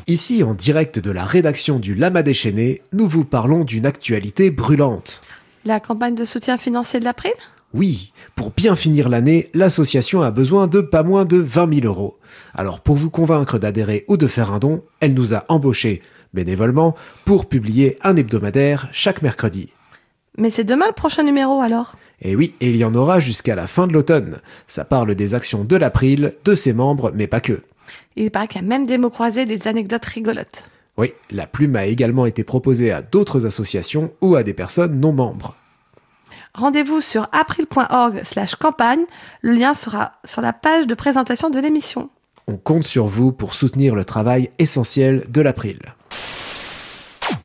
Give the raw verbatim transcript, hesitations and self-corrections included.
Ici, en direct de la rédaction du Lama déchaîné, nous vous parlons d'une actualité brûlante. La campagne de soutien financier de l'April ? Oui, pour bien finir l'année, l'association a besoin de pas moins de vingt mille euros. Alors pour vous convaincre d'adhérer ou de faire un don, elle nous a embauchés, bénévolement, pour publier un hebdomadaire chaque mercredi. Mais c'est demain le prochain numéro alors ? Et oui, et il y en aura jusqu'à la fin de l'automne. Ça parle des actions de l'April, de ses membres, mais pas que. Il paraît qu'il y a même des mots croisés, des anecdotes rigolotes. Oui, la plume a également été proposée à d'autres associations ou à des personnes non membres. Rendez-vous sur april point org slash campagne. Le lien sera sur la page de présentation de l'émission. On compte sur vous pour soutenir le travail essentiel de l'April.